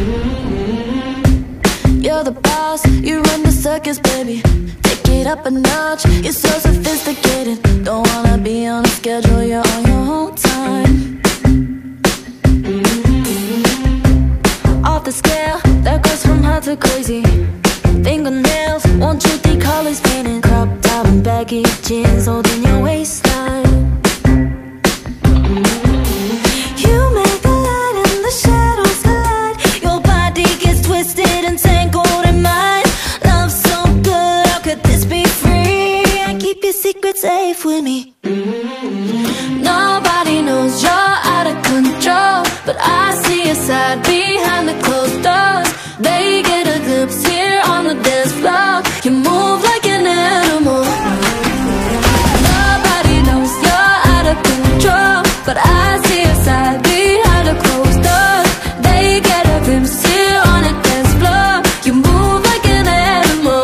You're the boss, you run the circus, baby. Take it up a notch, you're so sophisticated. Don't wanna be on a schedule, you're on your own time. Off the scale, that goes from hot to crazy. Fingernails, won't you colors painted. Crop top and baggy jeans holding your waistline. You make the light and the shadows collide. Your body gets twisted and tangled in mine. Love so good, how could this be free? I keep your secret safe with me. Nobody knows you're out of control, but I see your side behind the closed doors. They get a glimpse here on the dance floor. You move like an animal. Nobody knows you're out of control, but I see your side behind the closed doors. They get a glimpse here on the dance floor. You move like an animal.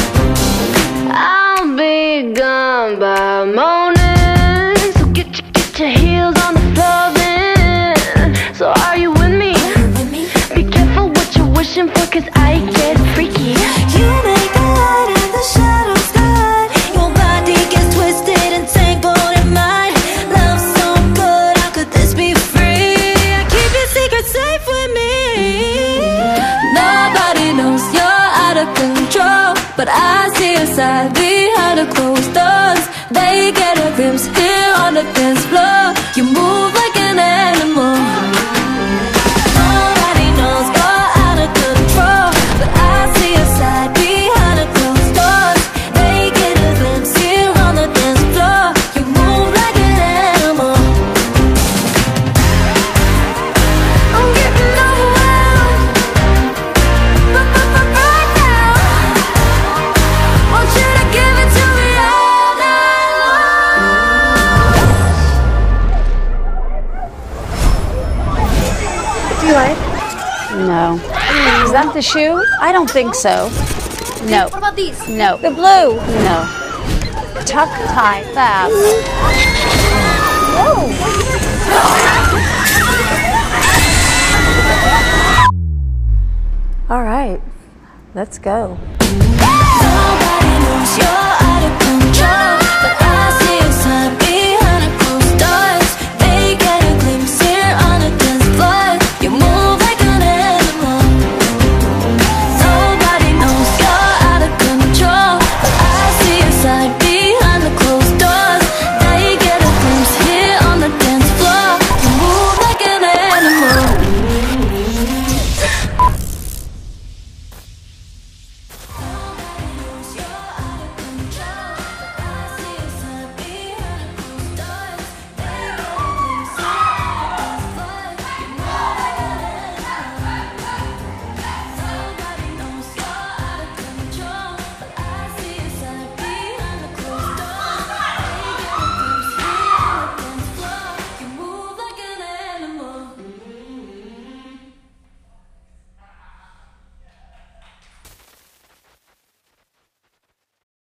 I'll be gone by morning, so get your heels on the floor then. So are you with me? Be careful what you're wishing for, 'cause I get freaky. You make the light and the shadows collide. Your body gets twisted and tangled in mine. Love so good, how could this be free? I keep your secret safe with me. Nobody knows you're out of control, but I see your side behind the closed doors. They get a glimpse here on the dance floor. You move like an animal. Nobody knows you're out of control, but I see your side behind the closed doors. They get a glimpse here on the dance floor. You move like an animal. I'm getting overwhelmed, right now. Want you to give it to me all night long. Do you like? No. Is that the shoe? I don't think so. No. What about these? No. The blue. No. Tuck, tie, fab. Whoa. All right, let's go. Nobody knows you're out of control.